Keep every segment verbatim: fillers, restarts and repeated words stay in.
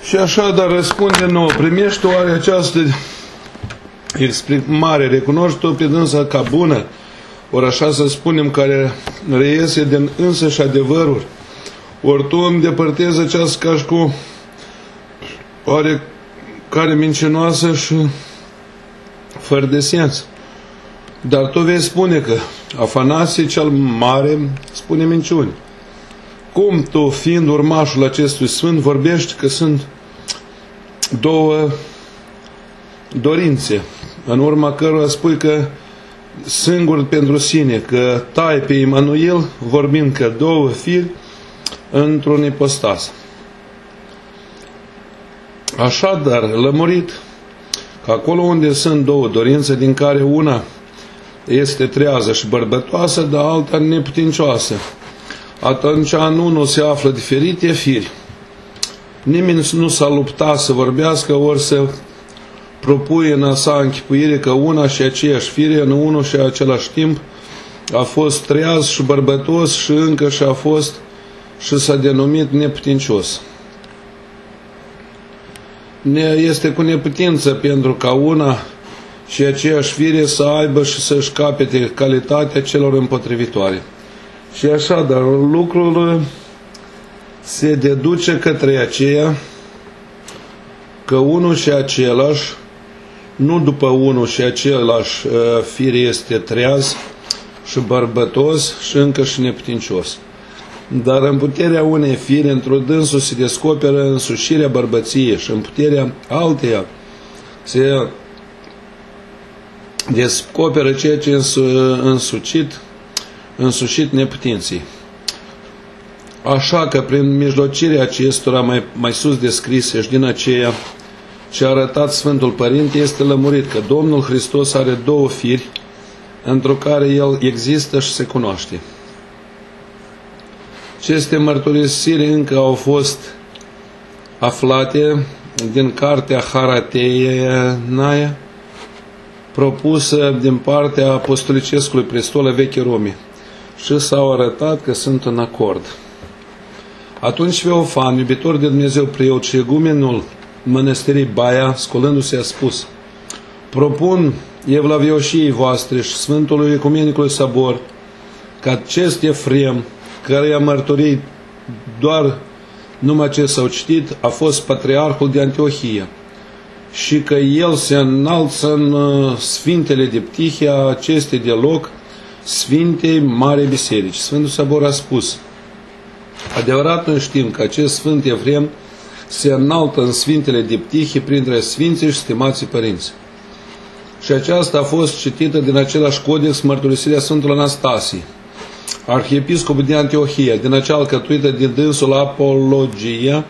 Și așa, dar răspunde nouă, primești oare această exprimare, recunoști tu pe dânsa ca bună, ori așa să spunem, care reiese din însăși adevăruri, ori tu îndepărtezi această ca și cu oare care mincinoasă și fără de sens. Dar tu vei spune că Afanasie cel Mare spune minciuni. Cum tu, fiind urmașul acestui sfânt, vorbești că sunt două dorințe, în urma cărora spui că singur pentru sine, că tai pe Emanuel, vorbind că două firi într-un ipostas. Așadar, lămurit că acolo unde sunt două dorințe, din care una este trează și bărbătoasă, dar alta neputincioasă, atunci în unul se află diferite firi. Nimeni nu s-a luptat să vorbească ori să propui în a sa închipuire că una și aceeași fire în unul și același timp a fost treaz și bărbătos și încă și a fost și s-a denumit neputincios. Este cu neputință pentru ca una și aceeași fire să aibă și să-și capete calitatea celor împotrivitoare. Și așa, dar lucrul se deduce către aceea că unul și același, nu după unul și același fire este treaz și bărbătos și încă și neputincios. Dar în puterea unei fire, într-o dânsul se descoperă însușirea bărbăției și în puterea alteia se descoperă ceea ce însucit, însușit neputinții. Așa că prin mijlocirea acestora mai, mai sus descrise și din aceea ce a arătat Sfântul Părinte, este lămurit că Domnul Hristos are două firi, într-o care El există și se cunoaște. Aceste mărturisiri încă au fost aflate din cartea Harateia, propusă din partea apostolicescului prestol a Veche Rome, și s-au arătat că sunt în acord. Atunci Feofan, iubitor de Dumnezeu preot și egumenul mănăstirii Baia, scolându-se, a spus: propun evlavioșiei voastre și Sfântului Ecumenicului Sabor că acest Efrem, căreia mărturii doar numai ce s-au citit, a fost patriarhul de Antiohia și că el se înalță în Sfintele de Ptihia aceste de loc Sfintei Mare Biserici. Sfântul Sabor a spus: adevărat noi știm că acest Sfânt Efrem se înaltă în Sfintele de Ptihie printre Sfinții și stimații părinți. Și aceasta a fost citită din același codex mărturisirea Sfântului Anastasie, arhiepiscopul de Antiohia, din acea alcătuită de dânsul Apologia,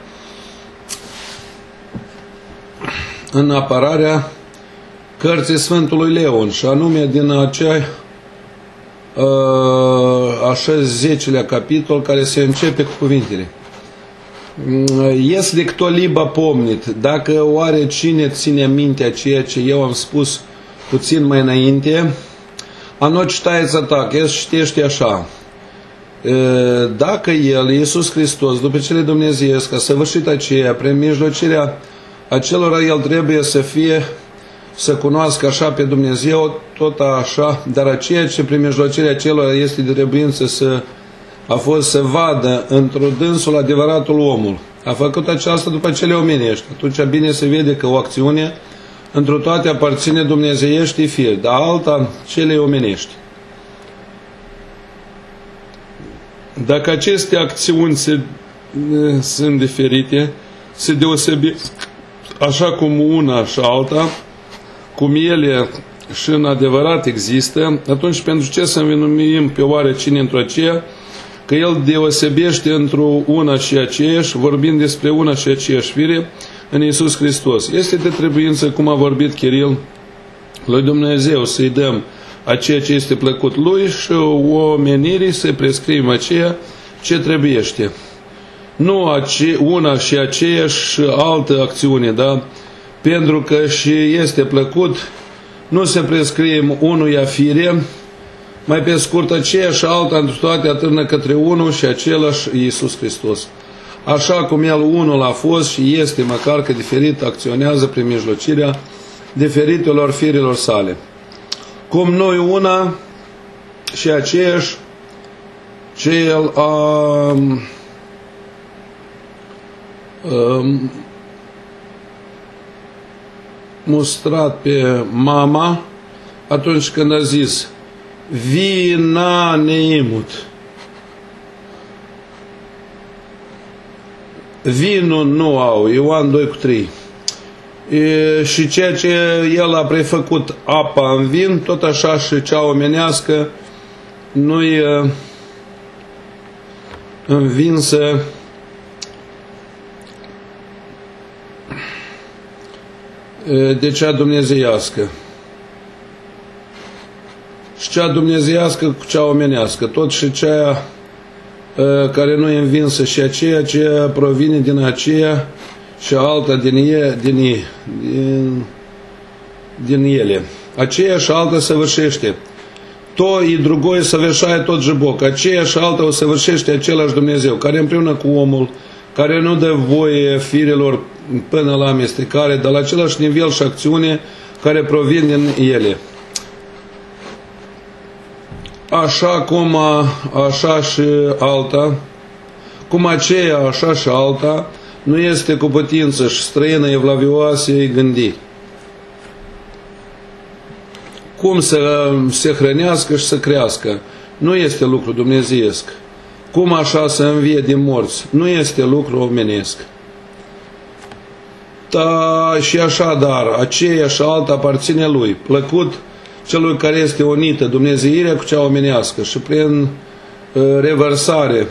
în apărarea cărții Sfântului Leon, și anume din acea așa zecelea capitol, care se începe cu cuvintele: Если кто-либо помнит, dacă oare cine ține mintea ceea ce eu am spus puțin mai înainte, оно читается так, el citește așa: dacă El, Iisus Hristos, după cele dumnezeiesc, a săvârșit aceea, prin mijlocirea acelora El trebuie să fie, să cunoască așa pe Dumnezeu, tot așa, dar aceea ce prin mijlocirea acelora este de trebuință să a fost să vadă într-o dânsul adevăratul omul. A făcut aceasta după cele omenești. Atunci bine se vede că o acțiune într-o toate aparține dumnezeiești fir, dar alta cele omenești. Dacă aceste acțiuni se, sunt diferite, se deosebesc așa cum una și alta, cum ele și în adevărat există, atunci pentru ce să învinuim pe oare cine într-o aceea, că El deosebește într-o una și aceeași, vorbind despre una și aceeași fire în Iisus Hristos. Este de trebuință, cum a vorbit Chiril, lui Dumnezeu să-i dăm a ceea ce este plăcut Lui și omenirii să prescriem aceea ce trebuiește. Nu ace- una și aceeași și altă acțiune, da? Pentru că și este plăcut, nu se prescrie unuia fire, mai pe scurt aceea și alta într toate atârnă către unul și același Iisus Hristos. așa cum El unul a fost și este, măcar că diferit acționează prin mijlocirea diferitelor firilor sale. Cum noi una și aceeași ce El a um, mustrat pe mama atunci când a zis vina neimut. Vinul nu au, Ioan doi cu trei. E, și ceea ce El a prefăcut apa în vin, tot așa și cea omenească nu e învinsă de cea dumnezeiască. Și cea dumnezeiască cu cea omenească, tot și cea care nu e învinsă și aceea ce provine din aceea și alta din, e, din, e, din, din ele. Aceea și alta săvârșește. To и другое совершает тот же Бог. Aceea și alta o săvârșește același Dumnezeu, care împreună cu omul, care nu dă voie firilor până la amestecare, dar la același nivel și acțiune care provin din ele. Așa cum a, așa și alta, cum aceea, așa și alta, nu este cu putință și străină evlavioasei gândiri. Cum să se hrănească și să crească, nu este lucru dumnezeiesc. Cum așa să învie din morți, nu este lucru omenesc. Da, și așadar, aceea și alta aparține Lui, plăcut celui care este unită dumnezeirea cu cea omenească și prin uh, revărsare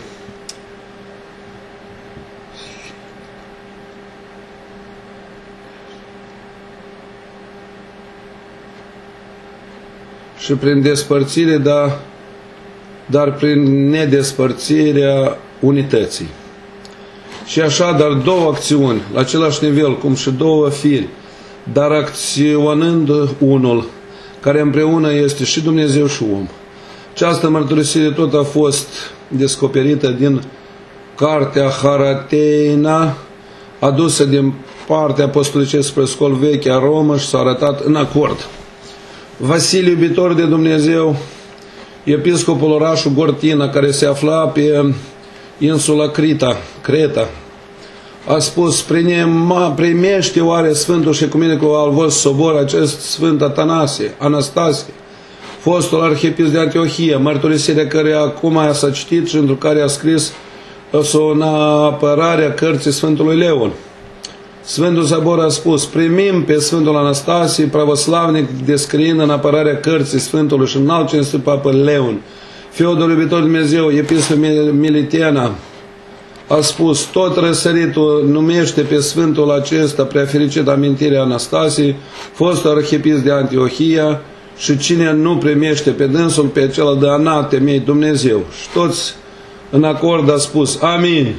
și prin despărțire, dar, dar prin nedespărțirea unității. Și așadar două acțiuni, la același nivel, cum și două firi, dar acționând unul, care împreună este și Dumnezeu și om. Această mărturisire tot a fost descoperită din cartea Harateina, adusă din partea apostolicească spre Scol Veche a Romă și s-a arătat în acord. Vasile, iubitor de Dumnezeu, episcopul orașul Gortina, care se afla pe insula Crita, Creta, a spus, primește oare Sfântul și Ecumenicul al vostru sobor acest Sfânt Atanasie, Anastasie, fostul arhiepiscop de Antiohia, mărturisirea care acum s-a citit și într care a scris în apărarea cărții Sfântului Leon. Sfântul Zabor a spus, primim pe Sfântul Anastasie, pravoslavnic, descriind în apărarea cărții Sfântului și înalt cinstit Papă Leon, Fiodor iubitor Dumnezeu, episcopul Militena, a spus, tot răsăritul numește pe Sfântul acesta preafericit amintirea Anastasiei, fostul arhiepiscop de Antiohia, și cine nu primește pe dânsul, pe acela de anatemei Dumnezeu. Și toți în acord a spus, amin.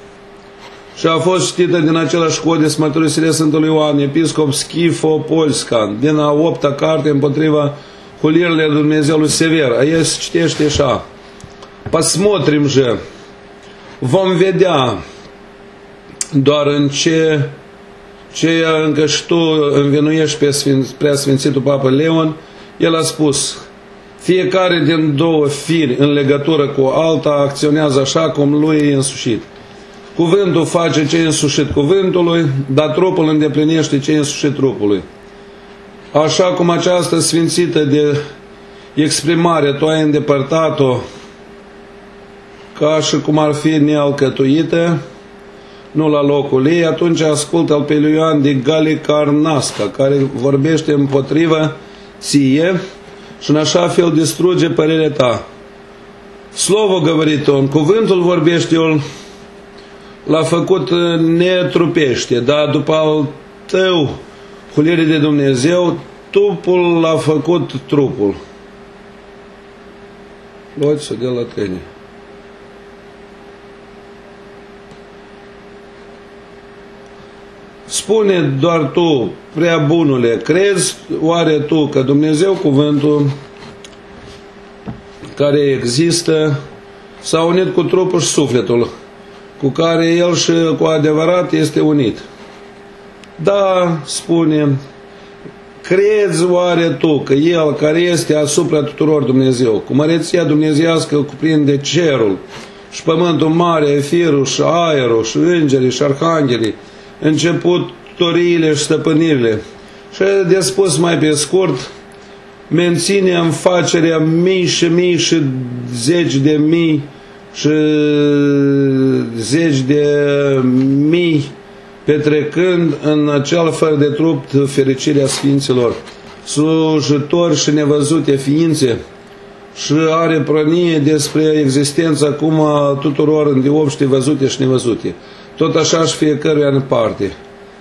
Și a fost citită din același codex mărturisirea Sfântului Ioan, episcop Schifo-Polscan, din a opta carte împotriva hulierile Dumnezeului Sever. Aici se citește așa, посмотрим же, vom vedea doar în ce, ce încă și tu învinuiești pe Sfinț, preasfințitul Papă Leon. El a spus, fiecare din două firi în legătură cu alta acționează așa cum lui e însușit. Cuvântul face ce e însușit cuvântului, dar trupul îndeplinește ce e însușit trupului. Așa cum această sfințită de exprimare tu ai îndepărtat-o ca și cum ar fi nealcătuită, nu la locul ei, atunci ascultă-l pe Ioan de Galicarnasca, care vorbește împotriva ție și în așa fel distruge părerea ta. Slovo говорит он, cuvântul vorbește el, l-a făcut netrupește, dar după al tău hulire de Dumnezeu, trupul l-a făcut trupul. Luați-o de la tine. Spune doar tu, prea bunule, crezi oare tu că Dumnezeu, cuvântul care există, s-a unit cu trupul și sufletul cu care el și cu adevărat este unit. Da, spune, crezi oare tu că el care este asupra tuturor Dumnezeu, cu măreția dumnezeiască cuprinde cerul și pământul mare, efirul și aerul și îngerii și arhanghelii, începutoriile și stăpânirile. Și de spus mai pe scurt, menține în facerea mii și mii și zeci de mii și zeci de mii, petrecând în acel fără de trup fericirea sfinților, slujitori și nevăzute ființe, și are prănie despre existența acum a tuturor îndeopște văzute și nevăzute. Tot așa și fiecăruia în parte.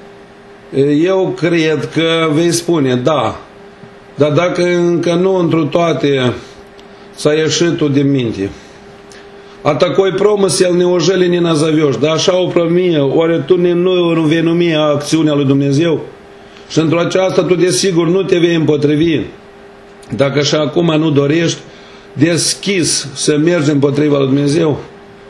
Eu cred că vei spune, da, dar dacă încă nu întru toate s-a ieșit tu de minte, а такой промысел неужели не назовешь? Да așa o promie, oare tu nu vei numi acțiunea lui Dumnezeu? Și într-o aceasta tu desigur nu te vei împotrivi. Dacă și acum nu dorești deschis să mergi împotriva lui Dumnezeu,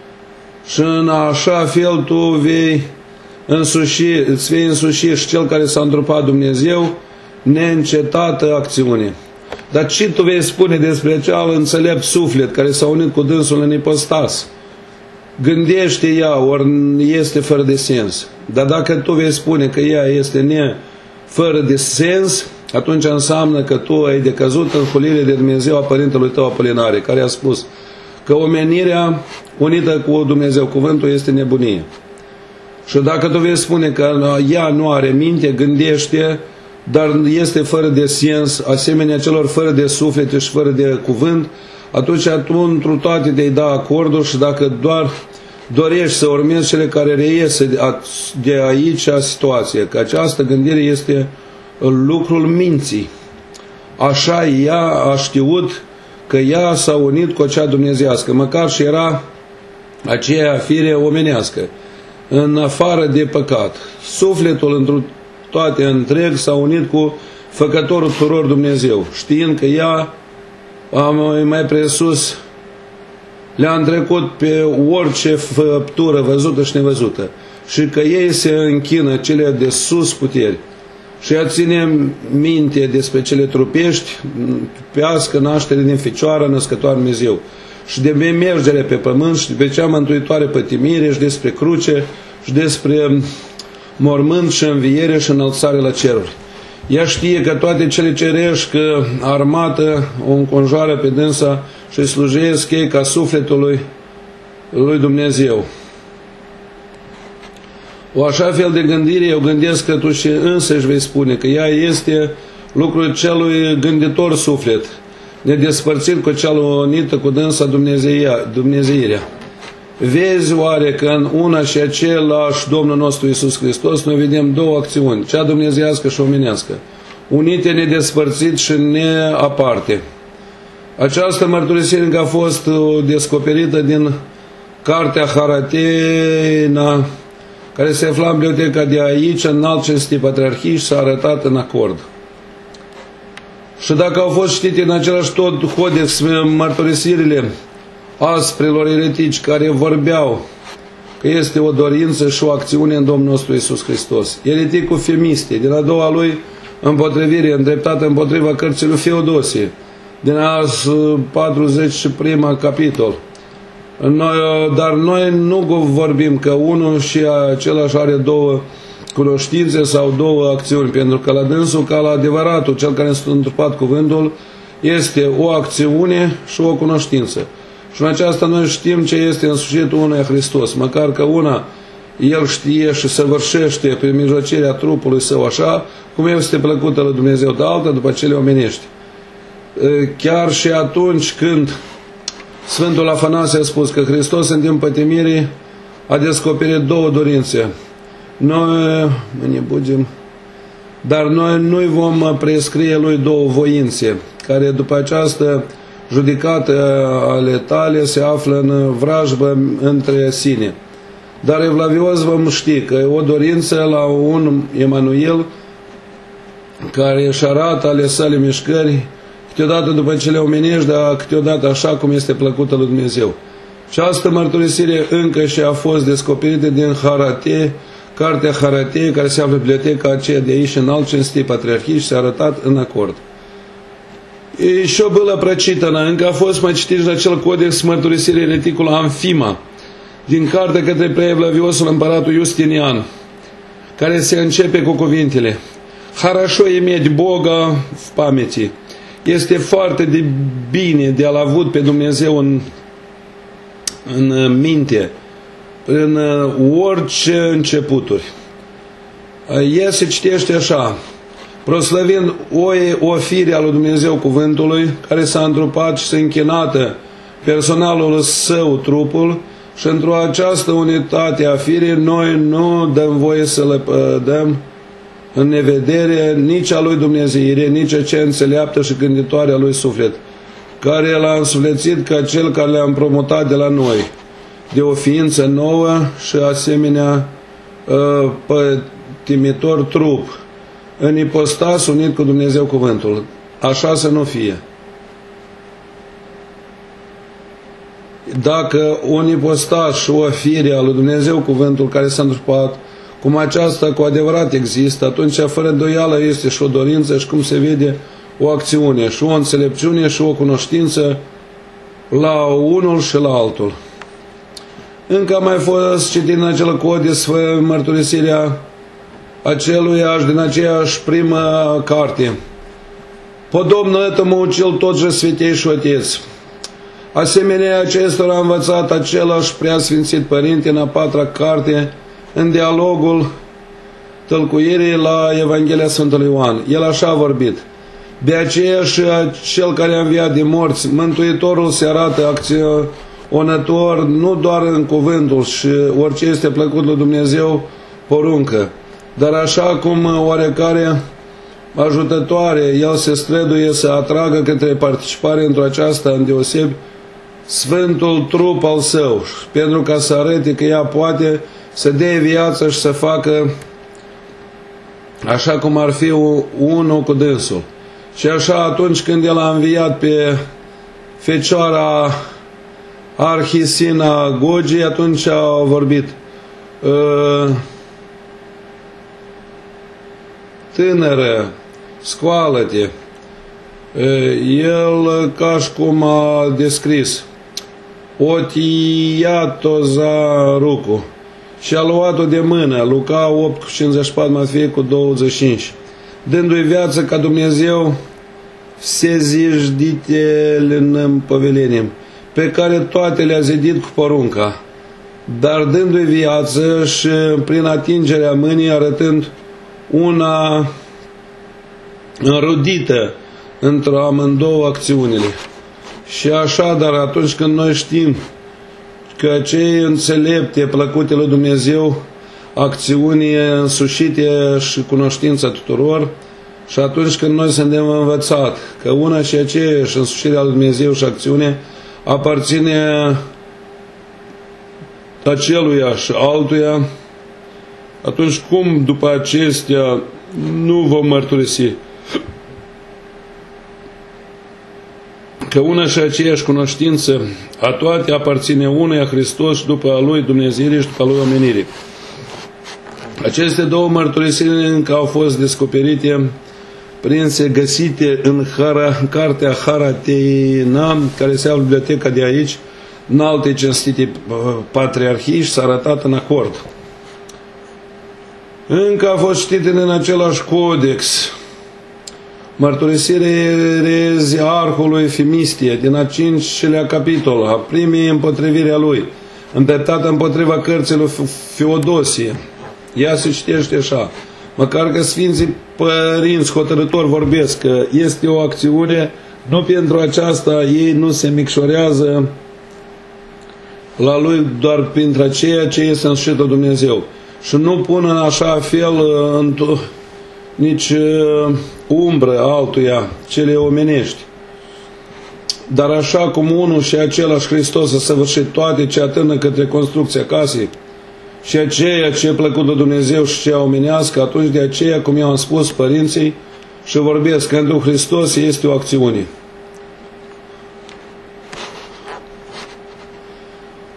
și în așa fel tu vei însuși, îți vei însuși și cel care s-a întrupat Dumnezeu neîncetată acțiune. Dar ce tu vei spune despre acel înțelept suflet care s-a unit cu dânsul în ipostas? Gândește ea, ori este fără de sens. Dar dacă tu vei spune că ea este ne fără de sens, atunci înseamnă că tu ai decăzut în hulire de Dumnezeu a părintelui tău Apolinare, care a spus că omenirea unită cu Dumnezeu, cuvântul, este nebunie. Și dacă tu vei spune că ea nu are minte, gândește, dar este fără de sens, asemenea celor fără de suflet și fără de cuvânt, atunci tu întru toate te-ai da acordul și dacă doar dorești să urmezi cele care reiese de aici a situație, că această gândire este lucrul minții. Așa ea a știut că ea s-a unit cu acea dumnezeiască, măcar și era aceea fire omenească, în afară de păcat. Sufletul întru toate întreg s-a unit cu Făcătorul tuturor Dumnezeu, știind că ea, mai presus, le-a întrecut pe orice făptură văzută și nevăzută și că ei se închină cele de sus puteri și ea ține minte despre cele trupești, pească, naștere din Fecioară, născătoare Dumnezeu, și de mergere pe pământ și de cea mântuitoare pătimire și despre cruce și despre mormânt și înviere și înălțare la ceruri. Ea știe că toate cele cerești, că armată o înconjoară pe dânsa și slujesc ei ca sufletului lui Dumnezeu. O așa fel de gândire, eu gândesc că tu și însăși vei spune că ea este lucrul celui gânditor suflet, nedespărțit cu cea unită cu dânsa Dumnezeia, Dumnezeirea. Vezi oare că în una și același Domnul nostru Iisus Hristos noi vedem două acțiuni, cea dumnezeiască și omenească, unite nedespărțit și neaparte. Această mărturisire a fost descoperită din Cartea Harateina, care se afla în biblioteca de aici, în alt cinste patriarhii, și s-a arătat în acord. Și dacă au fost știte în același tot codex mărturisirile asprelor eretici care vorbeau că este o dorință și o acțiune în Domnul nostru Iisus Hristos, ereticul Femiste, din a doua lui împotrivire, îndreptată împotriva cărții lui Feodosie, din a patruzeci și unu capitol. Noi, dar noi nu vorbim că unul și același are două cunoștințe sau două acțiuni, pentru că la dânsul, ca la adevăratul, cel care s-a întrupat cuvântul, este o acțiune și o cunoștință. Și în aceasta noi știm ce este însușitul unui Hristos, măcar că una El știe și săvârșește prin mijlocirea trupului său așa, cum este plăcută lui Dumnezeu, de alta după cele omenești. Chiar și atunci când Sfântul Afanasie a spus că Hristos în timp pătimirii a descoperit două dorințe. Noi ne budem, dar noi nu vom prescrie lui două voințe, care după această judecată ale tale se află în vrajbă între sine. Dar evlavios vom ști că e o dorință la un Emanuel care își arată ale sale mișcări, câteodată după cele omenești, dar câteodată așa cum este plăcută lui Dumnezeu. Această mărturisire încă și a fost descoperită din Harate, cartea Harate, care se află în biblioteca aceea de aici, în alt cinstit patriarhii, și s-a arătat în acord. E și o bâlă prăcită, încă a fost mai citit în acel codex mărturisirii reticul Amfima, din cartea către preevlaviosul împăratul Justinian, care se începe cu cuvintele: Harașo imed Boga v pameti. Este foarte de bine de a-L avut pe Dumnezeu în, în minte, în orice începuturi. El se citește așa: proslăvind o fire a lui Dumnezeu cuvântului, care s-a întrupat și s-a închinată personalul său trupul, și într-o această unitate a firii noi nu dăm voie să le dăm în nevedere nici a lui Dumnezeire, nici a cea înțeleaptă și gânditoare a lui suflet, care l-a însuflețit ca cel care le-a împrumutat de la noi, de o ființă nouă și asemenea pătimitor trup, în ipostas unit cu Dumnezeu cuvântul. Așa să nu fie. Dacă un ipostas și o fire a lui Dumnezeu cuvântul care s-a întrupat, cum aceasta cu adevărat există, atunci fără îndoială este și o dorință și, cum se vede, o acțiune și o înțelepciune și o cunoștință la unul și la altul. Încă a mai fost citit în acel codex mărturisirea aceluiași din aceeași primă carte. Подобно этому учил тот же Святейший Отец. Asemenea acestora a învățat același preasfințit Părinte în a patra carte, în dialogul tălcuirii la Evanghelia Sfântului Ioan. El așa a vorbit: de aceea și cel care a înviat din morți, Mântuitorul se arată acționător nu doar în cuvântul și orice este plăcut lui Dumnezeu poruncă, dar așa cum oarecare ajutătoare, el se străduie să atragă către participare într-o aceasta îndeosebi sfântul trup al său, pentru ca să arate că ea poate să dea viață și să facă așa cum ar fi unul cu dânsul. Și așa, atunci când el a înviat pe Fecioara Arhisina Gogii, atunci a vorbit: tânără, scoală-te. El, ca și cum a descris, o tiat-o za rucu și a luat-o de mână, Luca opt cu cincizeci și patru, Matfei cu douăzeci și cinci, dându-i viață ca Dumnezeu se zijditele în povelenim, pe care toate le-a zidit cu porunca, dar dându-i viață și prin atingerea mâinii arătând una înrudită într-o amândouă acțiunile. Și așa, dar atunci când noi știm că cei înțelepte, plăcute lui Dumnezeu, acțiuni însușite și cunoștința tuturor, și atunci când noi suntem învățat că una și aceeași însușirea lui Dumnezeu și acțiune aparține aceluia și altuia, atunci cum după acestea nu vom mărturisi că una și aceeași cunoștință a toate aparține unuia Hristos și după a Lui Dumnezeirii și după a Lui omenirii. Aceste două mărturisiri încă au fost descoperite, prinse, găsite în, Hara, în cartea Harateina, care se află în biblioteca de aici, în alte cinstite patriarhii, și s-a arătat în acord. Încă a fost citite în același codex mărturisirea Ereziarhului Fimistie, din a cincilea capitol, a primii împotrivire a lui, îndreptată împotriva cărții lui Feodosie. Ea se citește așa: măcar că Sfinții Părinți hotărători vorbesc că este o acțiune, nu pentru aceasta ei nu se micșorează la lui doar printre aceea ce este însușită Dumnezeu și nu pun în așa fel nici umbră altuia cele omenești. Dar așa cum unul și același Hristos a săvârșit toate ce atârnă către construcția casei și aceea ce e plăcut de Dumnezeu și ce omenească, atunci de aceea, cum i-am spus părinții și vorbesc, că întru Hristos este o acțiune.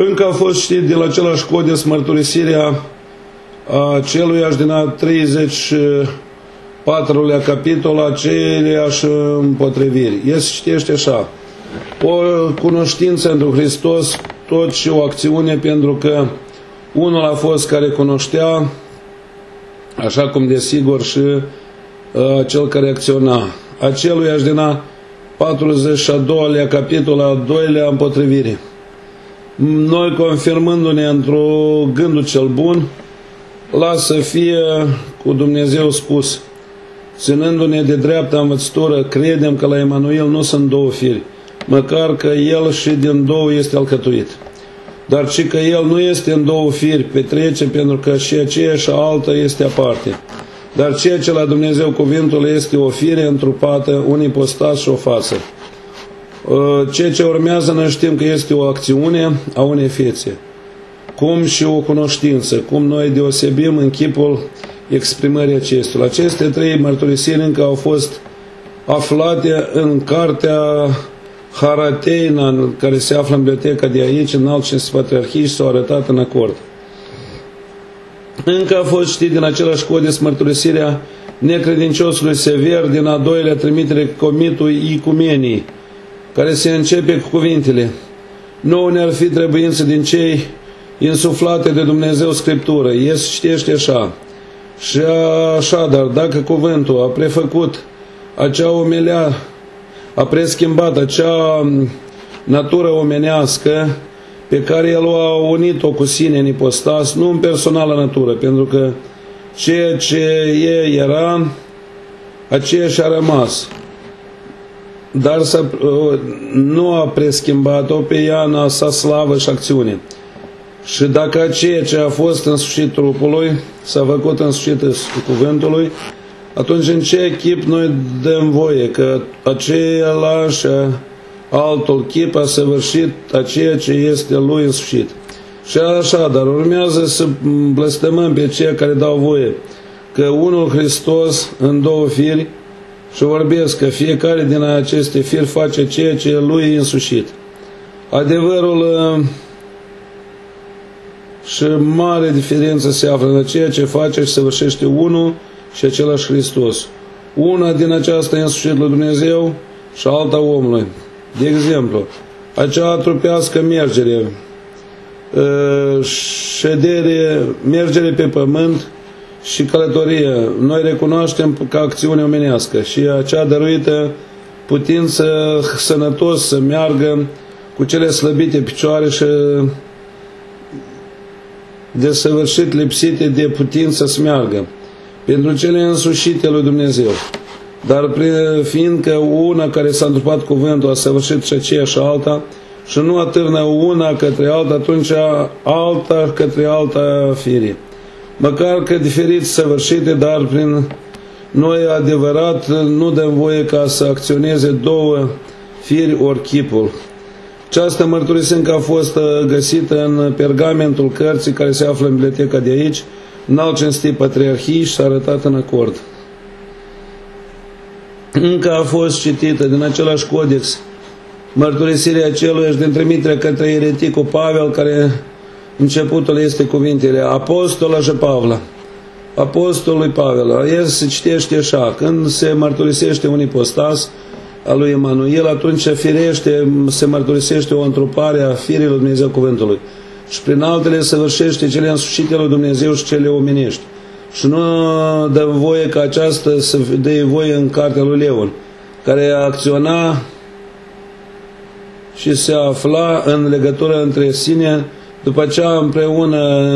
Încă a fost citit de la același codex mărturisirea aceluiași din a treizeci și patrulea capitol aceleași împotriviri. El se citește așa: o cunoștință pentru Hristos, tot și o acțiune, pentru că unul a fost care cunoștea, așa cum desigur și uh, cel care acționa. Aceluiași din a patruzeci și a doilea capitol, a doilea împotrivire. Noi, confirmându-ne într-o gândul cel bun, lasă fie cu Dumnezeu spus, ținându-ne de dreapta învățătură, credem că la Emanuel nu sunt două firi, măcar că el și din două este alcătuit. Dar și că el nu este în două firi, petrece, pentru că și aceea și alta este aparte. Dar ceea ce la Dumnezeu cuvântul este o fire întrupată, un ipostat și o față. Ceea ce urmează noi știm că este o acțiune a unei fețe, cum și o cunoștință, cum noi deosebim în chipul exprimării acestora. Aceste trei mărturisiri încă au fost aflate în cartea Harateina, care se află în biblioteca de aici, în alt cinci patriarhii, și s-au arătat în acord. Încă a fost citit din același codex mărturisirea necredinciosului Sever din a doilea trimitere comitul Icumenii, care se începe cu cuvintele: nouă ne-ar fi trebuință din cei insuflate de Dumnezeu Scriptură. El se citește așa: și așadar, dacă cuvântul a prefăcut acea omelea, a preschimbat acea natură omenească pe care el a unit-o cu sine în ipostas, nu în personală natură, pentru că ceea ce e era, aceea și-a rămas. Dar nu a preschimbat-o pe ea în sa slavă și acțiune. Și dacă aceea ce a fost însușit trupului s-a făcut însușit cuvântului, atunci în ce chip noi dăm voie că același altul chip a săvârșit aceea ce este lui însușit? Și așa, dar urmează să blestemăm pe cei care dau voie că unul Hristos în două firi, și vorbesc că fiecare din aceste firi face ceea ce lui însușit. Adevărul și mare diferență se află în ceea ce face și săvârșește unul și același Hristos. Una din aceasta e însușit lui Dumnezeu și alta omului. De exemplu, acea trupească mergere, ședere, mergere pe pământ și călătorie, noi recunoaștem ca acțiune omenească, și acea dăruită putință sănătos să meargă cu cele slăbite picioare și desăvârșit lipsite de putință să meargă, pentru cele însușite lui Dumnezeu. Dar fiindcă una care s-a întrupat cuvântul a săvârșit și aceea și alta, și nu atârnă una către alta, atunci alta către alta fire. Măcar că diferit săvârșite, dar prin noi adevărat nu dăm voie ca să acționeze două firi ori chipul. Această mărturisire a fost găsită în pergamentul cărții care se află în biblioteca de aici, în alt cinstit patriarhii, și s-a arătat în acord. Încă a fost citită din același codex mărturisirea aceluiași din trimiterea către ereticul Pavel, care începutul este cuvintele Apostola și Pavla. Apostolului Pavel. El se citește așa: când se mărturisește un ipostas al lui Emanuel, atunci firește, se mărturisește o întrupare a firii lui Dumnezeu cuvântului. Și prin altele săvârșește cele însușite lui Dumnezeu și cele omenești. Și nu dă voie ca aceasta să dea voie în cartea lui Leon, care acționa și se afla în legătură între sine, după aceea împreună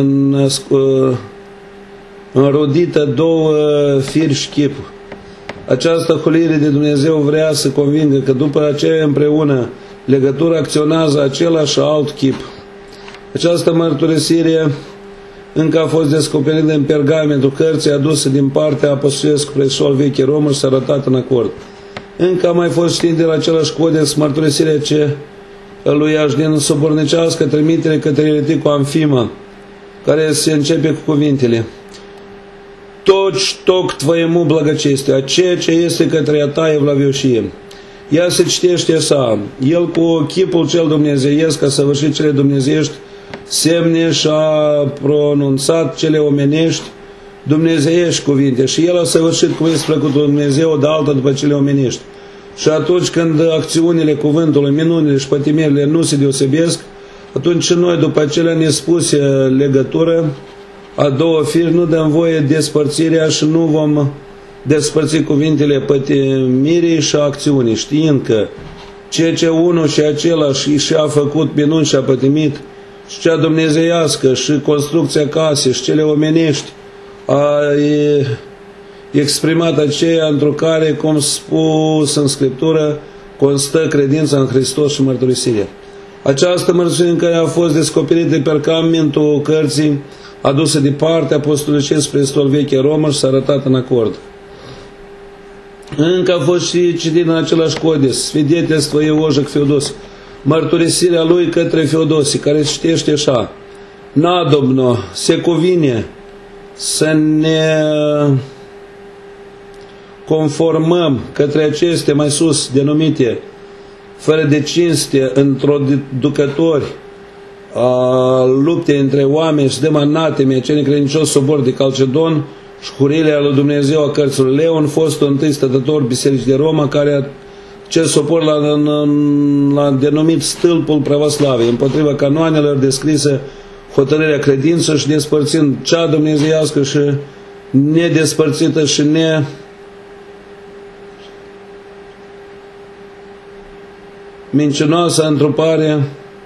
înrodită două firi și chip. Această hulire de Dumnezeu vrea să convingă că după aceea împreună legătura acționează același alt chip. Această mărturisire încă a fost descoperită în pergamentul cărții adusă din partea apostolului Presul Vechi Român și s-a arătat în acord. Încă a mai fost știut de la același codex mărturisirea ce lui din sobornicească trimitere către ereticul Amfima, care se începe cu cuvintele: toci toc tvăiemu blagăcestea, ceea ce este către a ta evlavioșie. Ea se citește așa: el cu chipul cel dumnezeiesc a săvârșit cele dumnezeiești semne și a pronunțat cele omenești dumnezeiești cuvinte și el a săvârșit cum este plăcutul Dumnezeu de altă după cele omenești. Și atunci când acțiunile cuvântului, minunile și pătimerile nu se deosebesc, atunci și noi după acelea nespuse legătură a două firi nu dăm voie despărțirea și nu vom despărți cuvintele pătimirii și acțiunii, știind că ceea ce unul și același și-a făcut minuni și a pătimit și cea dumnezeiască și construcția casei și cele omenești a exprimat aceea într-o care, cum spus în Scriptură, constă credința în Hristos și mărturisirea. Această mărturisire în care a fost descoperită de pergamentul cărții adusă de partea apostolicești spre stol veche Romă și s-a arătat în acord. Încă a fost și citit în același codes, Sfidetельство Ioja к Feodosi, mărturisirea lui către Feodosie, care citește așa: Nadobno se cuvine să ne conformăm către aceste mai sus denumite fără de cinste introducători a luptei între oameni și dăm anateme cei necredincioși sobor de Calcedon și hurilea lui Dumnezeu a cărților Leon, fostul întâi stătător bisericii de Roma, care acest sopor l-a denumit stâlpul pravoslavei, împotriva canoanelor descrise hotărârea credință și despărțind cea dumnezeiască și nedespărțită și ne mincinoasă întrupare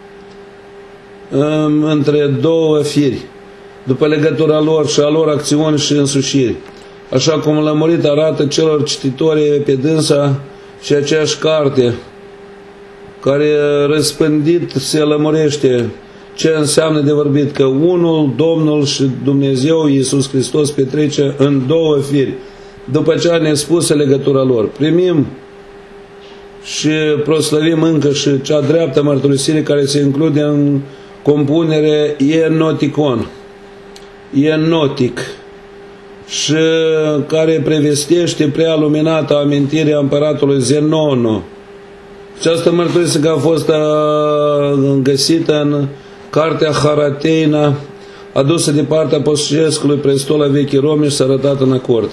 um, între două firi, după legătura lor și a lor acțiuni și însușiri, așa cum lămurit arată celor cititori pe dânsa și aceeași carte, care răspândit se lămurește ce înseamnă de vorbit că unul, Domnul și Dumnezeu Iisus Hristos petrece în două firi, după ce a nespusă legătura lor. Primim și proslăvim încă și cea dreaptă mărturisire care se include în compunere enoticon, enotic, și care prevestește prea luminată amintirea împăratului Zenono. Această mărturisire a fost găsită în Cartea Harateina, adusă de partea apostolescului prestol a vechii Rome și s-a arătat în acord.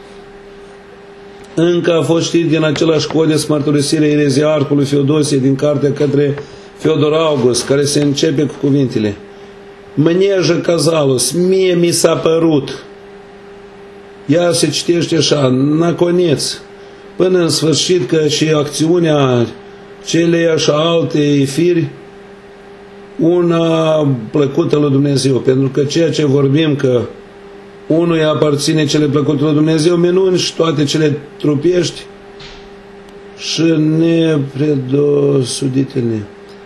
Încă a fost știut din același codes mărturisirea ereziarhului Feodosie din cartea către Feodor August, care se începe cu cuvintele: Мне же казалось, mie mi s-a părut. Ea se citește așa: Наконец, până în sfârșit, că și acțiunea celeiași alte firi, una plăcută lui Dumnezeu, pentru că ceea ce vorbim că unui aparține cele plăcute lui Dumnezeu, minuni și toate cele trupești și nepredosuditele,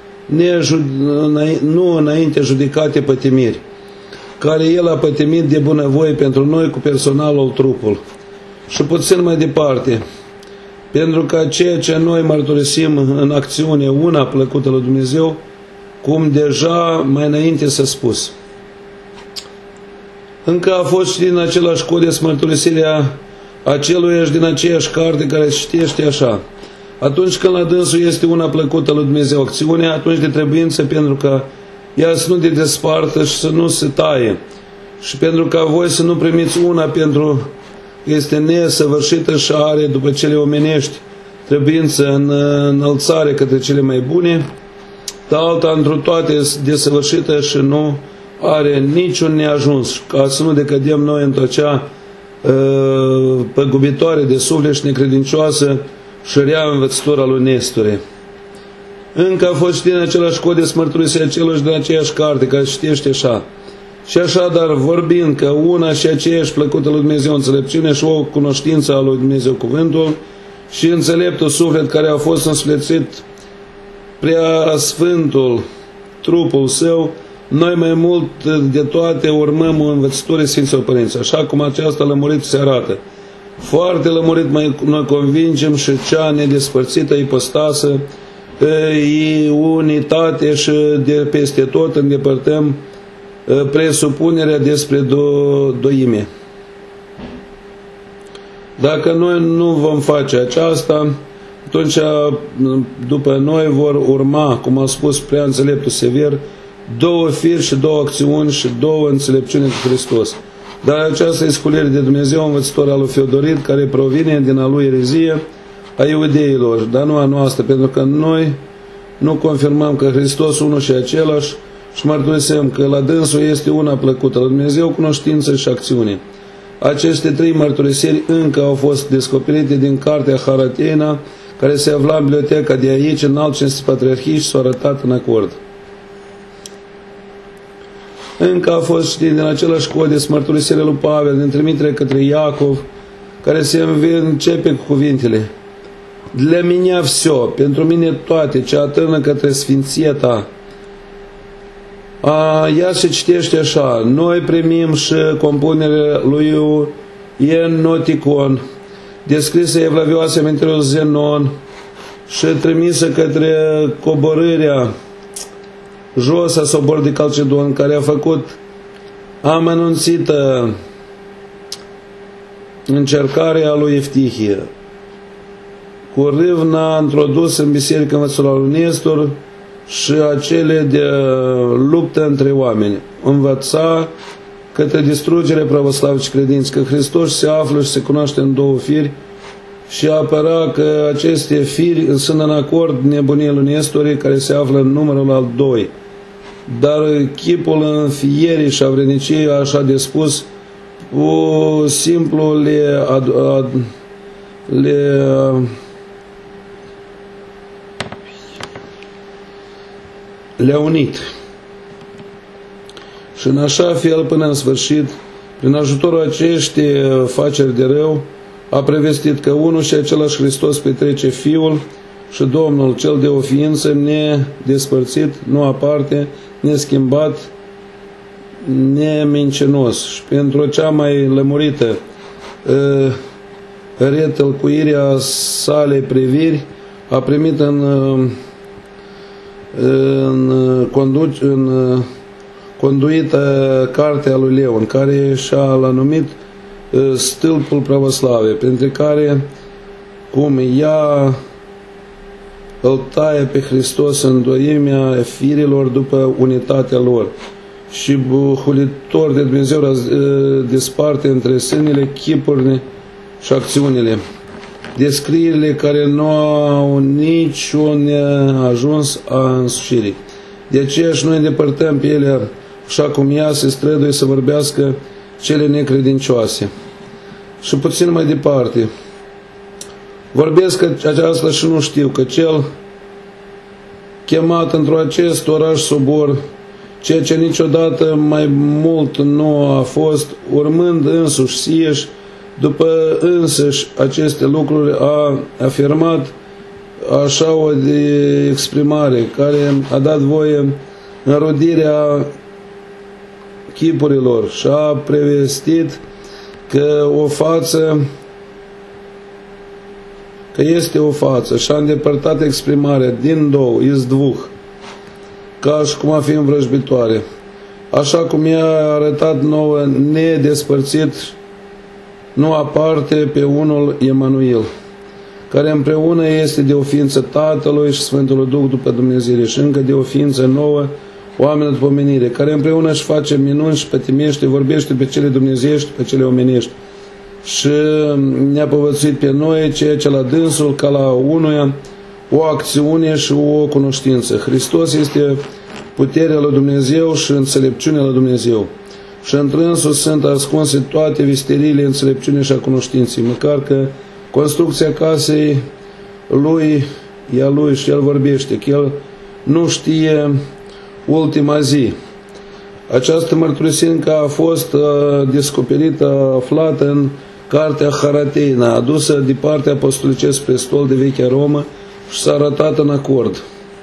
nu înainte judecate pătimiri, care El a pătimit de bunăvoie pentru noi cu personalul trupul. Și puțin mai departe, pentru că ceea ce noi mărturisim în acțiune, una plăcută lui Dumnezeu, cum deja mai înainte s-a spus. Încă a fost și din același codes mărturisirea aceluiași din aceeași carte care se citește așa: Atunci când la dânsul este una plăcută lui Dumnezeu acțiunea, atunci de trebuință pentru că ea să nu te despartă și să nu se taie, și pentru ca voi să nu primiți una pentru că este nesăvârșită și are după cele omenești trebuință în înălțare către cele mai bune, dar alta întru toate desăvârșită și nu are niciun neajuns, ca să nu decădem noi într-o acea uh, păgubitoare de suflet și necredincioasă și rea învățătura lui Nestore. Încă a fost și din același codes mărturisirea celor din aceeași carte, care citește așa: Și așadar, vorbind că una și aceeași plăcută lui Dumnezeu înțelepciune și o cunoștință a lui Dumnezeu cuvântul și înțeleptul suflet care a fost însuflețit prea sfântul trupul său, noi mai mult de toate urmăm o învățătură Sfinților Părinți, așa cum aceasta lămurit se arată. Foarte lămurit mai noi convingem și cea nedespărțită ipostasă, e unitate și de peste tot îndepărtăm presupunerea despre do, doime. Dacă noi nu vom face aceasta, atunci după noi vor urma, cum a spus prea înțeleptul Sever, două firi și două acțiuni și două înțelepciuni cu Hristos. Dar aceasta e sculire de Dumnezeu, învățător al lui Feodorit, care provine din a lui erezie a iudeilor, dar nu a noastră, pentru că noi nu confirmăm că Hristos unul și același și mărturisim că la dânsul este una plăcută, la Dumnezeu cunoștință și acțiune. Aceste trei mărturisiri încă au fost descoperite din cartea Harateina, care se afla în biblioteca de aici, în alt cinstit patriarhii, și s-au arătat în acord. Încă a fost știut din același codex mărturisirea lui Pavel, din trimitere către Iacov, care se începe cu cuvintele: "Для меня все", pentru mine toate, ce atârnă către sfinția ta. A, ea se citește așa: "Noi primim și compunerea lui Enoticon, descrisă evlavioasă amintirea lui Zenon și trimisă către coborârea jos a soborului de Calcedon, care a făcut amănunțită încercarea lui Eftihie, cu râvna introdusă în biserică învățătura lui Nestor și acele de luptă între oameni, învăța către distrugerea pravoslavicii credinți, că Hristos se află și se cunoaște în două firi, și apăra că aceste firi sunt în acord nebuniei lui Nestor, care se află în numărul al doi. Dar chipul înfierii și a vredniciei, așa de spus, o simplu le, ad, ad, le le-a unit. Și în așa fel, până în sfârșit, prin ajutorul acestei faceri de rău, a prevestit că unul și același Hristos petrece Fiul și Domnul, cel de o ființă nedespărțit, nu aparte, neschimbat, nemincinos. Și pentru cea mai lămurită uh, retălcuirea salei priviri, a primit în, uh, în, condu în uh, conduită cartea lui Leon, care și-a l-a numit uh, Stâlpul Pravoslavei, printre care, cum ea îl taie pe Hristos în doimea firilor după unitatea lor și hulitor de Dumnezeu desparte între sânile, chipurile și acțiunile, descrierile care nu au niciun ajuns a însușirii. De aceea și noi îndepărtăm pe ele, așa cum ea se străduie să vorbească cele necredincioase. Și puțin mai departe, vorbesc aceasta și nu știu că cel chemat într-o acest oraș sobor, ceea ce niciodată mai mult nu a fost, urmând însuși sieși, după însăși aceste lucruri, a afirmat așa o de exprimare, care a dat voie înrodirea chipurilor și a prevestit că o față că este o față și a îndepărtat exprimarea din două, izduh, ca și cum a fi învrăjbitoare, așa cum ea a arătat nouă nedespărțit, nu aparte, pe unul Emanuel, care împreună este de o ființă Tatălui și Sfântului Duh după Dumnezeu și încă de o ființă nouă, oameni după omenire, care împreună își face minuni și pătimește, vorbește pe cele dumnezeiești, pe cele omenești, și ne-a povățuit pe noi ceea ce la dânsul, ca la unuia, o acțiune și o cunoștință. Hristos este puterea lui Dumnezeu și înțelepciunea lui Dumnezeu. Și întrânsul sunt ascunse toate visteriile înțelepciunii și a cunoștinței, măcar că construcția casei lui e a lui și el vorbește, că el nu știe ultima zi. Această mărturisire a fost uh, descoperită, aflată în cartea Harateina, adusă de partea apostolicesc prestol de vechea Romă și s-a arătat în acord.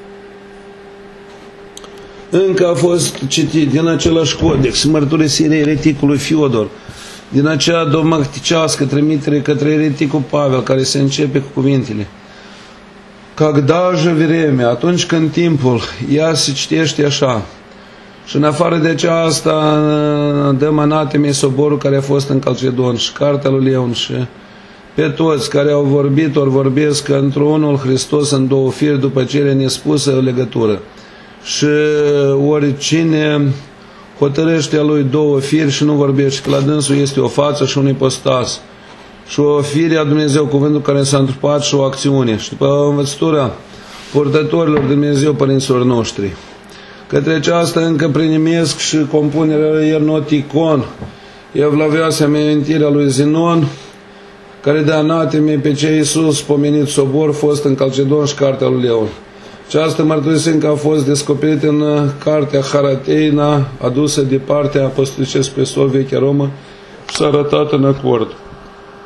Încă a fost citit din același codex mărturisirea ereticului Fiodor, din acea dogmaticească trimitere către ereticul Pavel, care se începe cu cuvintele: "Когда же время", atunci când timpul, ea se citește așa. Și în afară de aceasta dăm anatemei soborul care a fost în Calcedon și cartea lui Leon și pe toți care au vorbit ori vorbesc că într-unul Hristos în două firi după cele nespusă legătură. și oricine hotărăște a lui două firi și nu vorbește, că la dânsul este o față și un ipostas. Și o fire a Dumnezeu, cuvântul care s-a întrupat, și o acțiune. Și după învățătura purtătorilor de Dumnezeu, părinților noștri. Către aceasta încă prinimesc și compunerea Iernoticon, evlavioasă amintirea lui Zinon, care de anateme pe cei Iisus pomenit sobor, fost în Calcedon și Cartea lui Leon. Această mărturisim că a fost descoperită în Cartea Harateina, adusă de partea Apostolicești Prestol Vechea Romă și s-a arătat în acord.